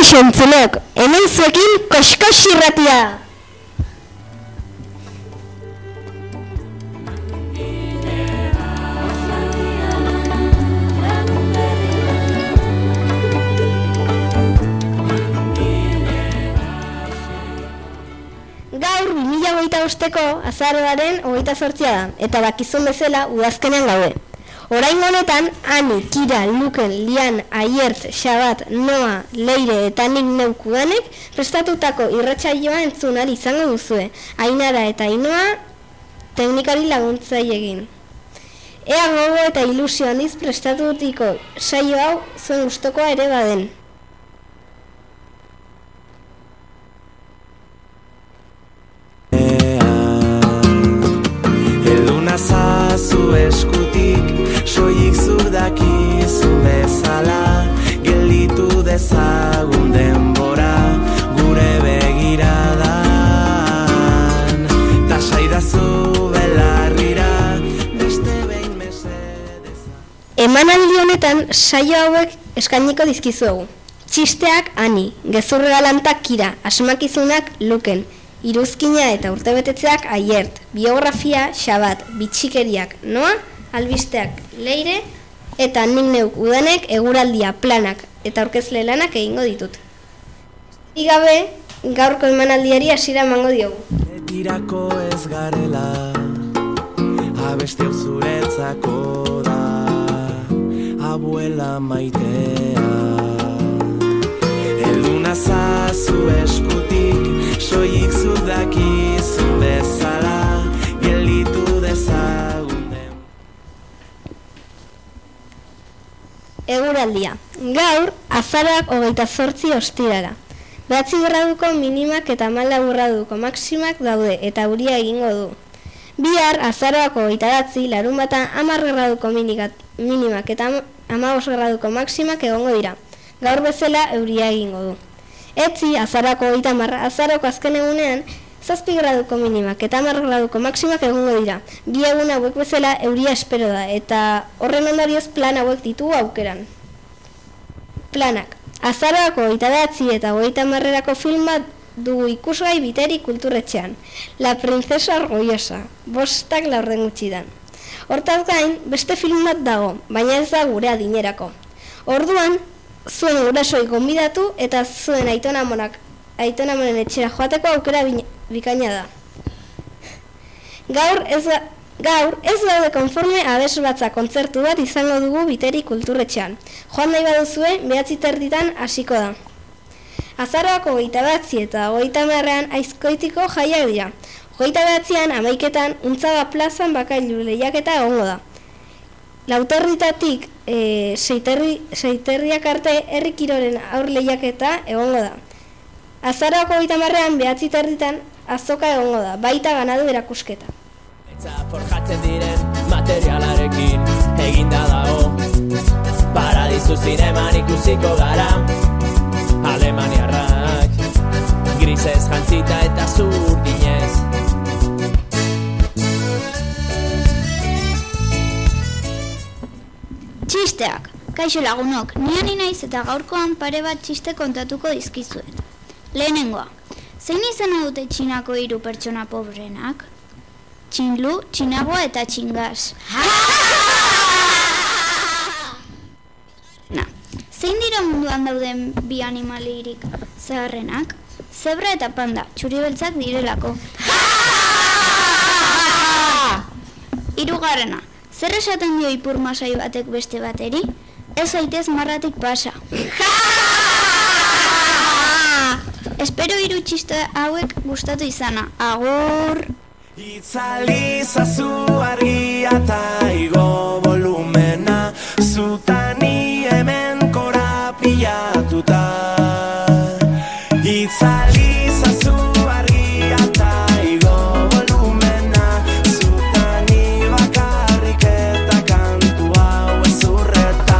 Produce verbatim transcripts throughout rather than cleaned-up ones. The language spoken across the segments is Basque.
Kaixo entzuleok, hemen zuekin Koxkox irratia. Gaur bi mila hogeita bosteko azaroaren hogeita zortzia da, eta bakizun bezala udazkenean gaude. Orain honetan, Ani, Kira, Luken, Lian, Aiert, Xabat, Noa, Leire eta nik neuk udanek prestatutako irratsaioa entzun ahal izango duzue, Ainara eta Ainoa teknikari laguntzai egin. Ea gogo eta ilusio handiz prestatutiko saio hau zuen gustokoa ere baden. Eduna zazu eskutik, soilik zudakizu bezala, gelditu dezagun denbora, gure begiradan. Ta saidazu belarrira, beste behin mesedez. Emanaldi honetan saio hauek eskainiko dizkizuegu. Txisteak Ani, gezurre galantak Kira, asmakizunak Luken, iruzkina eta urtebetetzeak Aiert, biografia Xabat, bitxikeriak Noa, albisteak Leire, eta nik neuk udanek eguraldia planak eta aurkezle lanak egingo ditut. Igabe, gaurko emanaldiari hasiera emango diogu. Betirako ez garela, abesti hau zuretzako da, abuela maitea. Elduna zazu eskutik, soilik zudakizu bezala, gelditu dezagun den. Eguraldia. Gaur, azaroak hogeita zortzi ostirara. Behatzi graduko minimak eta hamalau graduko maximak daude eta euria egingo du. Bihar, azaroak hogeita bederatzi, larunbata hamar graduko minimak eta hamabost graduko maximak egongo dira. Gaur bezala euria egingo du. Etzi, azarako hogeita hamar, azaroko azken egunean, zazpi graduko minimak eta hamar graduko maximak egongo dira. Bi egun hauek bezala euria espero da, eta horren ondorioz plan hauek ditugu aukeran. Planak. Azaroko hogeita bederatzi eta hogeita hamarrerako film bat dugu ikusgai Biteri kulturretxean. La princesa orgullosa, bostak laurden gutxidan. Hortaz gain, beste film bat dago, baina ez da gure adinerako. Orduan, zuen gurasoi gonbidatu eta zuen aitona amonak, aitona amonen etxera joateko aukera bikaina da. Gaur ez, gaur ez daude konforme abes batza kontzertu bat izango dugu Biteri kulturretxean. Joan nahi baduzue, behatzi terditan hasiko da. Azaroako hogeita bederatzi eta hogeita hamarrean Aizkoitiko jaiak dira. Hogeita bederatzian hamaiketan Untzaga plazan bakailu lehiaketa egongo da. Lauterritatik e, seiterri, seiterriak arte herri kiroren aur lehiaketa egongo da. Azaroako hogeita hamarrean behatzi terditan azoka egongo da, baita ganadu erakusketa. Eta forjatzen diren materialarekin eginda dago, paradizu zineman ikusiko gara, alemaniarrak, grisez jantzita eta zurdinez. Txisteak. Kaixo lagunok, nian naiz eta gaurkoan pare bat txiste kontatuko dizkizuet. Lehenengoa. Zein izena dute Txinako hiru pertsona pobrenak? Txinlu, Txinaboa eta Txingas. Na, zein dira munduan dauden bi animalirik zaharrenak? Zebra eta panda, txuri-beltzak direlako. Hirugarrena. Zer esaten dio ipur masai batek beste bateri? Ez zaitez marratik pasa. Espero hiru txiste hauek gustatu izana. Agur! Itzalizazu argia eta igo volumena, zutani hemen korapilatuta. Itzalizazu argia eta igo volumena, zutani bakarrik eta kantu hau ezurreta.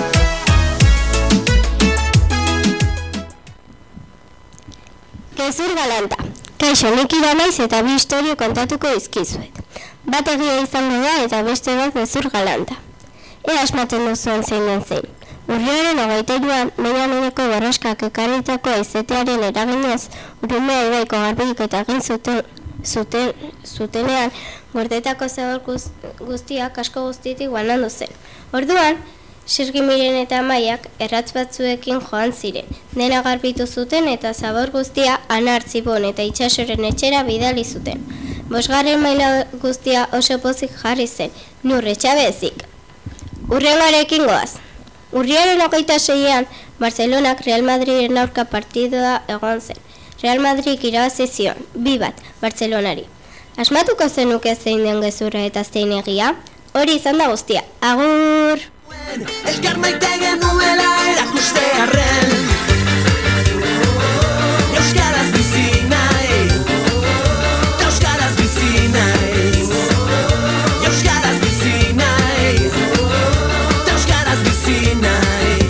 Gezur galanta. Kaixo, nik Ira naiz eta bi istorio kontatuko dizkizuet. Bat egia izango da eta beste bat gezur galanta. Ea asmatzen duzuen zein den zein. Urriaren hogeita hiruan, medianeko borroskak ekarritako haizetearen eraginez, Urumea ibaiko garbiketa egin zuten, zuten, zutenean, gordetako zabor guz, guztiak asko guztietik banandu zen. Orduan, Sirgimiren eta Amaiak erratz batzuekin joan ziren. Dena garbitu zuten eta zabor guztia Anar, Zibon eta Itsasoren etxera bidali zuten. Bosgarren maila guztia oso pozik jarri zen, Nur etxabezik. Urrengarekin goaz. Urriaren hogeita seian, Barcelonak Real Madriden aurka partidua egon zen. Real Madrid irabazi zion, bi bat, Barcelonari. Asmatuko zenuke zein den gezurra eta zein egia? Hori izan da guztia. Agur! Elkar maite genuela erakustearren Euskaraz bizi nahi Euskaraz bizi nahi Euskaraz bizi nahi Euskaraz bizi nahi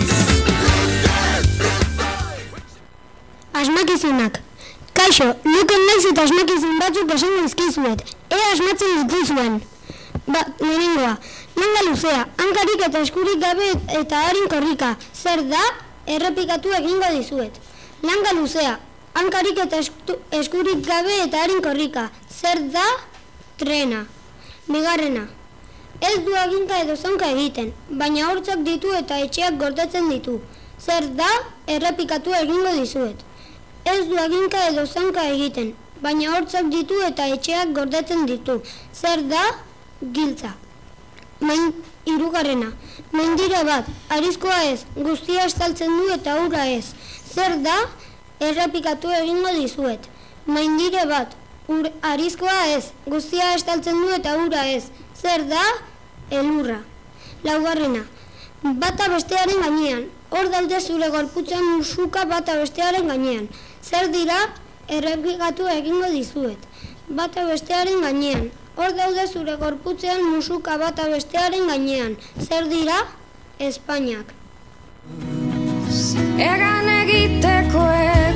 Asmakizunak. Kaixo, nuken naiz eta asmakizun batzuk esan dizkizuet. Ea asmatzen dituzuen. Ba, lehenengoa. Manga luzea, hankarik eta eskurik gabe eta harin korrika. Zer da? Errepikatu egingo dizuet. Langa luzea, hankarik eta eskurik gabe eta harin korrika. Zer da? Trena. Bigarrena. Ez du aginka edo zonka egiten, baina hortzak ditu eta etxeak gordetzen ditu. Zer da? Errepikatu egingo dizuet. Ez du aginka edo zonka egiten, baina hortzak ditu eta etxeak gordetzen ditu. Zer da? Giltza. Main, hirugarrena. Mendira bat, arizkoa ez, guztia estaltzen du eta ura ez. Zer da? Errepikatu egingo dizuet. Maindire bat, ur, arizkoa ez, guztia estaltzen du eta ura ez. Zer da? Elurra. Laugarrena. Bata bestearen gainean. Hor daude zure gorputzen musuka bata bestearen gainean. Zer dira? Errepikatu egingo dizuet. Bata bestearen gainean. Hor daude zure gorputzean musuka bata bestearen gainean. Zer dira? Espainiak. Egan egiteko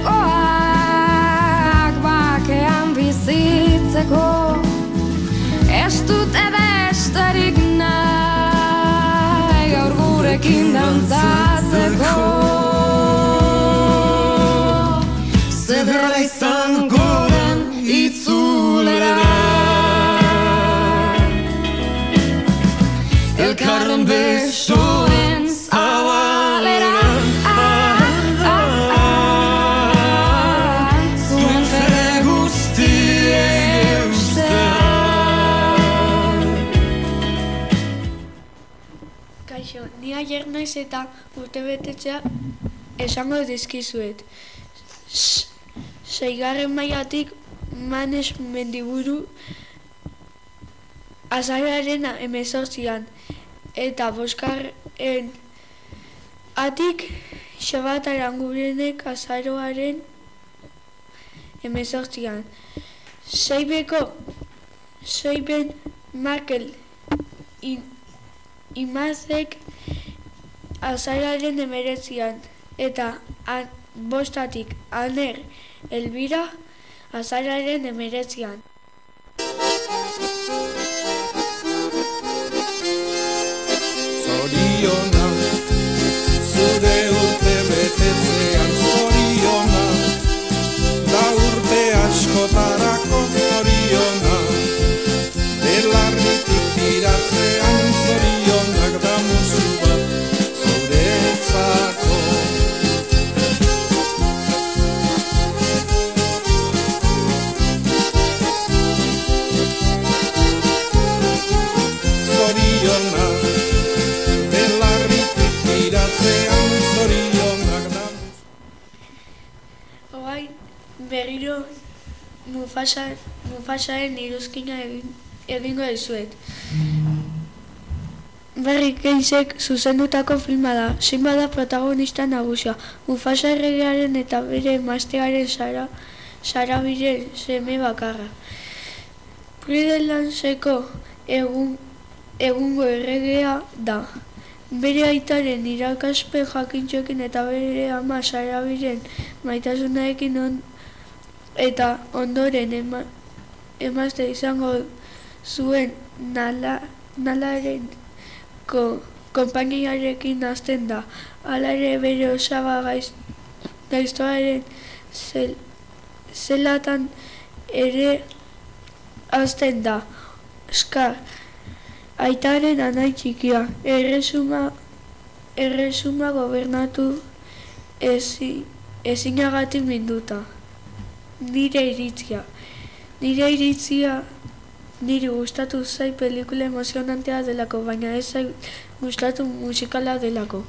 egoak bakean bizitzeko ez dute besterik nahi gaur gurekin dantzatzeko zederra izango den itzulera elkarren besoen zabalera zuen fere guztien eustean. Kaixo, ni aier naiz eta urtebetetzea esango dizkizuet. Seigarren mailatik Manes Mendiburu azaroaren hemezortzian eta bosgarren atik Xabat Arangurenek azaroaren hemezortzian. Seibeko Seiben Markel in, Imazek azaroaren hemeretzian eta an, bostatik Aner Elbira azaroaren hemeretzian. Zoriona, zure urte betetzean zoriona, da urte askotarako zoriona, belarritik tiratzean zorionak da musu bat zuretzako. Zoriona, Horai, berriro Mufasa, Mufasaren iruzkina egin, egingo dizuet. Berri Keisek zuzendutako filma da. Simba da protagonista nagusia. Mufasa erregearen eta bere emaztearen Sara, Sarabiren seme bakarra. Pridelandseko egun, egungo erregea da. Bere aitaren irakaspen jakintxoekin eta bere ama Sarabiren maitasunaekin on, eta ondoren ema, emazte izango zuen nala, nalarenko konpainiarekin hasten da. Hala ere bere osaba gaiz, gaiztoaren zel, zelatan ere hasten da. Ska, aitaren anai txikia, erresuma, erresuma gobernatu ezi, ezinagatik minduta. Nire iritzia. Nire iritzia niri gustatu zai pelikula emozionantea delako, baina ez zai gustatu musikala delako.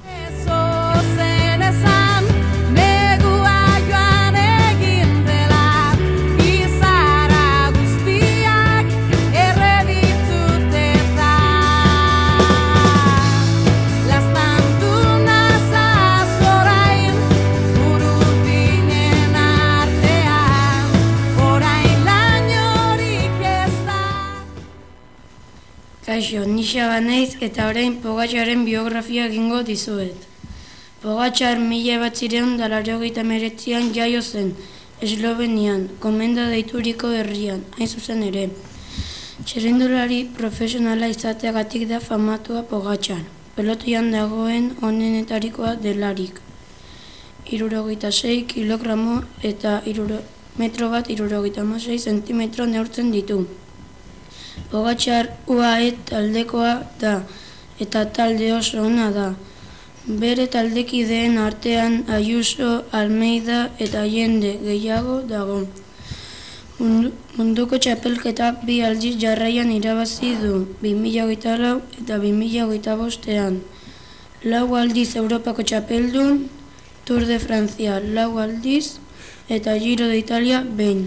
Kaixo, ni Xaba naiz eta orain Pogačarren biografia egingo dizuet. Pogačar mila batzireun da laurogeita hemeretzian jaio zen, Eslovenian, Komenda deituriko herrian, hain zuzen ere. Txirrindulari profesionala izateagatik da famatua Pogačar, pelotian dagoen onenetarikoa delarik. Hirurogeita sei kilogramo eta iruro, metro bat hirurogeita hamasei zentimetro neurtzen ditu. Pogačar U A E taldekoa da, eta talde oso ona da. Bere taldekideen artean Ayuso, Almeida eta jende gehiago dago. Munduko txapelketak bi aldiz jarraian irabazi du, bi mila hogeita lau eta bi mila hogeita bostean. Lau aldiz Europako txapeldun, Tour de Francia lau aldiz eta Giro de Italia behin.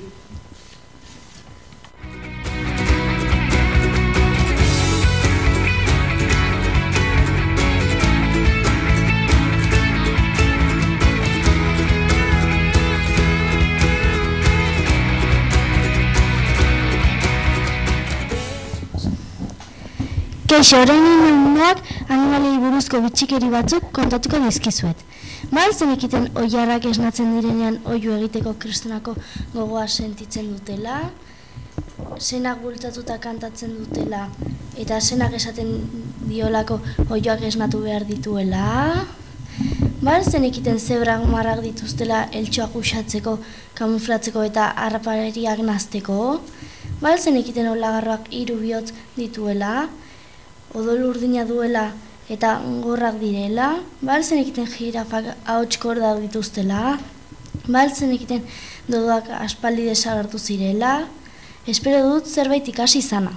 Kaixo, orain egunak animalei buruzko bitxikeri batzuk kontatuko dizkizuet. Ba, zenekiten oilarrak esnatzen direnean oihu egiteko kristonako gogoa sentitzen dutela, zenak bultatuta kantatzen dutela, eta zenak esaten diolako oihuak esnatu behar dituela. Ba, zenekiten zebrak marrak dituztela eltxoak uxatzeko, kamuflatzeko eta harrapariak nazteko. Ba, zenekiten olagarroak hiru bihotz dituela, odol urdina duela eta gorrak direla, balzen egiten jirafak ahots kordak dituztela, balzen egiten dodoak aspaldi desagertu zirela, espero dut zerbait ikasi izana.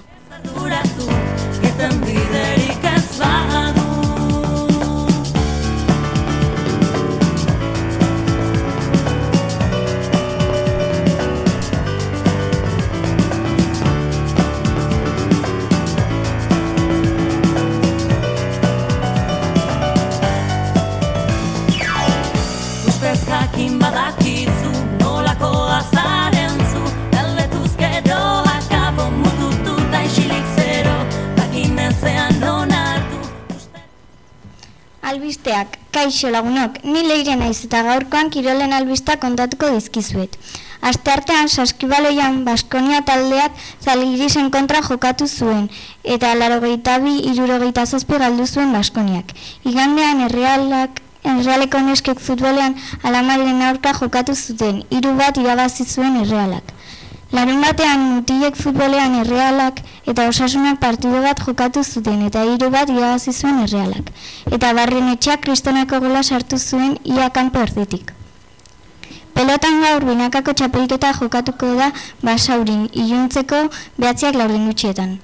Albisteak, kaixo lagunok, ni Leire naiz eta gaurkoan kirolen albista kontatuko dizkizuet. Asteartean Saskibaloian Baskonia taldeak Zalgirisen kontra jokatu zuen eta laurogeita bi hirurogeita zazpi galdu zuen Baskoniak. Igandean Errealak Errealeko neskek futbolean Alamariren aurka jokatu zuten, hiru bat irabazi zuen Errealak. Larun batean mutilek futbolean Errealak eta Osasunak partido bat jokatu zuten eta hiru bat irabazi zuen Errealak. Eta Barrenetxeak kristonako gola sartu zuen ia kanpo erditik. Pelotan gaur binakako txapelketa jokatuko da Basaurin, iluntzeko behatziak laurden utxietan.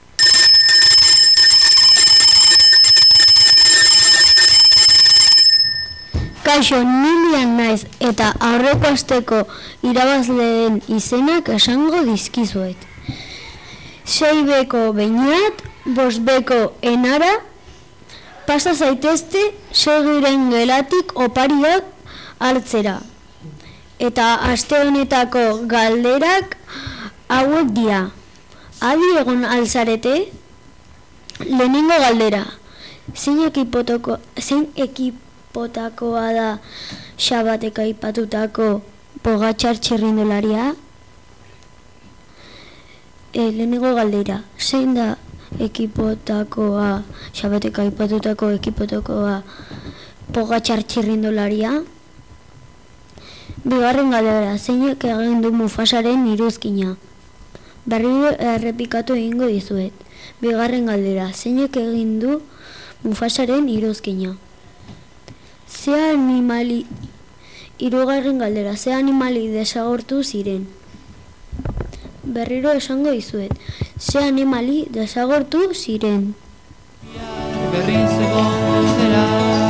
Kaixo, Nilian naiz eta aurreko asteko irabazleen izenak esango dizkizuet. Sei beko Beñat, bost beko Enara, pasa zaitezte segiren gelatik opariak hartzera. Eta aste honetako galderak hauek dira. Adi egon alzarete? Lehenengo galdera. Zein ekipotoko, zein ekip Potakoa da Xabatek aipatutako Pogačar txirrindularia? E, lehenengo galdera, zein da ekipotakoa, Xabetek aipatutako ekipotakoa Pogačar txirrindularia? Bigarren galdera, zeinek egin du Mufasaren iruzkina? Berriro errepikatu egingo dizuet. Bigarren galdera, zeinek egin du Mufasaren iruzkina? Ze animali, hirugarren galdera, ze animali desagortu ziren? Berriro esango dizuet, ze animali desagortu ziren? Berriz egongo dela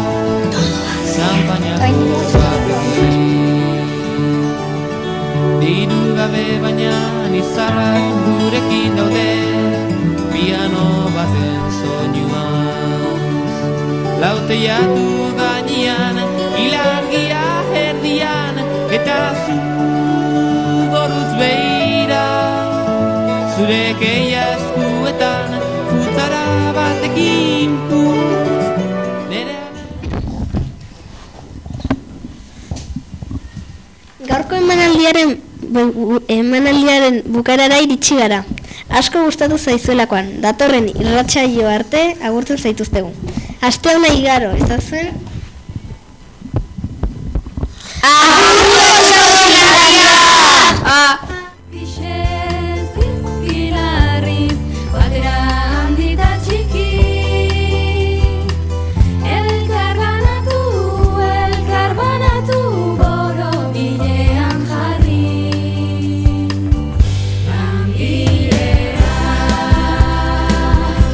Zanpainako batekin Diru gabe baina nizarrak gurekin daude Piano baten soinuaz Lauteiatu gainean, ilargia erdian Eta zu gorutz behira Zure keia eskuetan futzara batekin Gaurko emanaldiaren, bu, emanaldiaren bukarara iritsi gara. Asko gustatu zaizuelakoan, datorren irratsaio arte agurtzen zaituztegu. Aste ona igaro, ez da zuen?